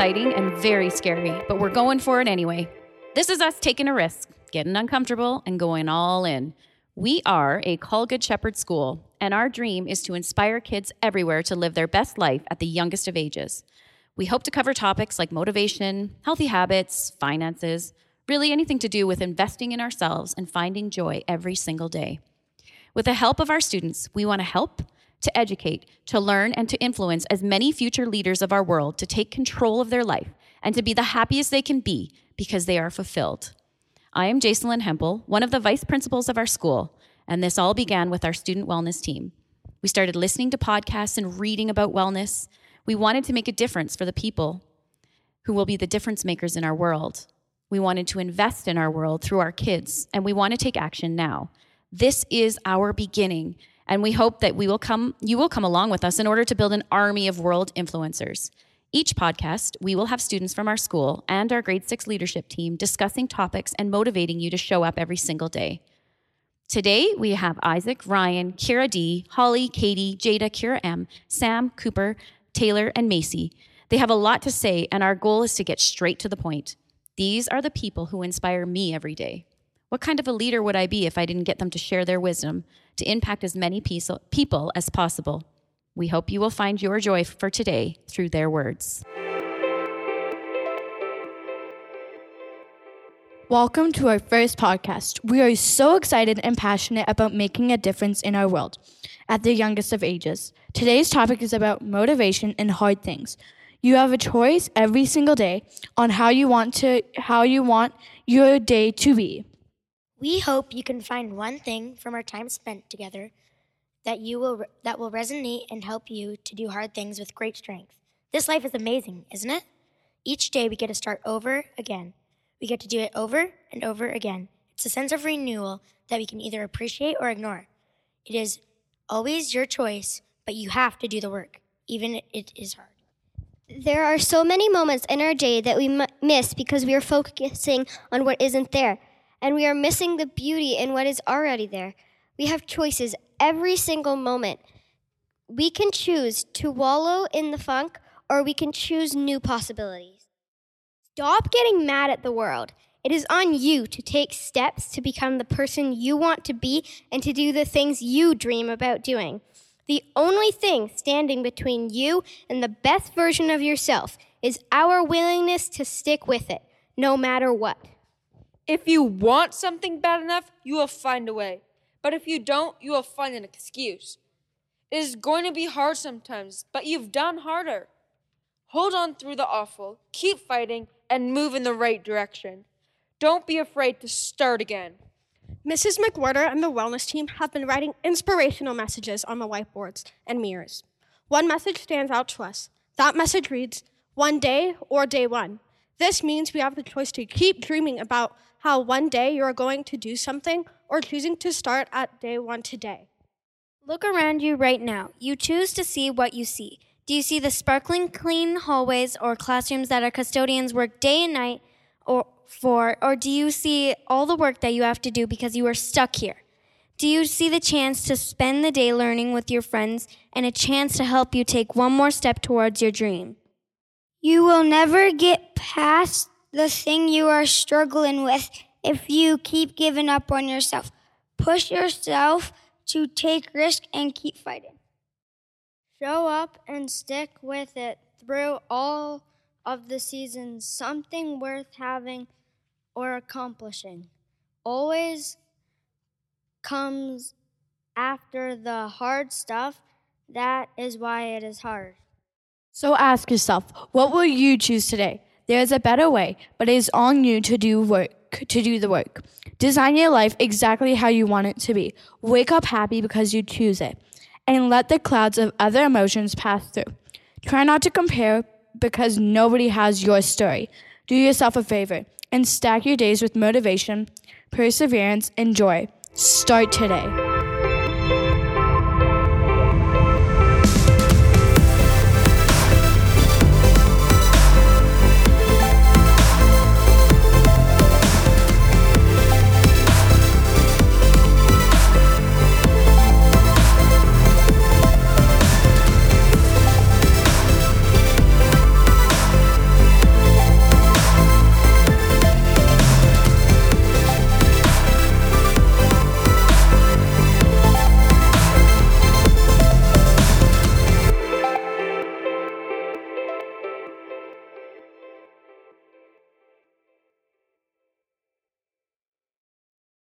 exciting and very scary, but we're going for it anyway. This is us taking a risk, getting uncomfortable, and going all in. We are a Call Good Shepherd school, and our dream is to inspire kids everywhere to live their best life at the youngest of ages. We hope to cover topics like motivation, healthy habits, finances, really anything to do with investing in ourselves and finding joy every single day. With the help of our students, we want to help, to educate, to learn, and to influence as many future leaders of our world to take control of their life and to be the happiest they can be because they are fulfilled. I am Jacelyn Hempel, one of the vice principals of our school, and this all began with our student wellness team. We started listening to podcasts and reading about wellness. We wanted to make a difference for the people who will be the difference makers in our world. We wanted to invest in our world through our kids, and we want to take action now. This is our beginning, and we hope that you will come along with us in order to build an army of world influencers. Each podcast, we will have students from our school and our grade 6 leadership team discussing topics and motivating you to show up every single day. Today, we have Isaac, Ryan, Kira D, Holly, Katie, Jada, Kira M, Sam, Cooper, Taylor, and Macy. They have a lot to say, and our goal is to get straight to the point. These are the people who inspire me every day. What kind of a leader would I be if I didn't get them to share their wisdom, to impact as many people as possible? We hope you will find your joy for today through their words. Welcome to our first podcast. We are so excited and passionate about making a difference in our world at the youngest of ages. Today's topic is about motivation and hard things. You have a choice every single day on how you want your day to be. We hope you can find one thing from our time spent together that will resonate and help you to do hard things with great strength. This life is amazing, isn't it? Each day we get to start over again. We get to do it over and over again. It's a sense of renewal that we can either appreciate or ignore. It is always your choice, but you have to do the work, even if it is hard. There are so many moments in our day that we miss because we are focusing on what isn't there, and we are missing the beauty in what is already there. We have choices every single moment. We can choose to wallow in the funk, or we can choose new possibilities. Stop getting mad at the world. It is on you to take steps to become the person you want to be and to do the things you dream about doing. The only thing standing between you and the best version of yourself is our willingness to stick with it, no matter what. If you want something bad enough, you will find a way. But if you don't, you will find an excuse. It is going to be hard sometimes, but you've done harder. Hold on through the awful, keep fighting, and move in the right direction. Don't be afraid to start again. Mrs. McWhorter and the wellness team have been writing inspirational messages on the whiteboards and mirrors. One message stands out to us. That message reads, "One day or day one." This means we have the choice to keep dreaming about how one day you are going to do something or choosing to start at day one today. Look around you right now. You choose to see what you see. Do you see the sparkling clean hallways or classrooms that our custodians work day and night or do you see all the work that you have to do because you are stuck here? Do you see the chance to spend the day learning with your friends and a chance to help you take one more step towards your dream? You will never get past the thing you are struggling with if you keep giving up on yourself. Push yourself to take risk and keep fighting. Show up and stick with it through all of the seasons. Something worth having or accomplishing always comes after the hard stuff. That is why it is hard. So ask yourself, what will you choose today? There is a better way, but it is on you to do the work. Design your life exactly how you want it to be. Wake up happy because you choose it. And let the clouds of other emotions pass through. Try not to compare because nobody has your story. Do yourself a favor and stack your days with motivation, perseverance, and joy. Start today.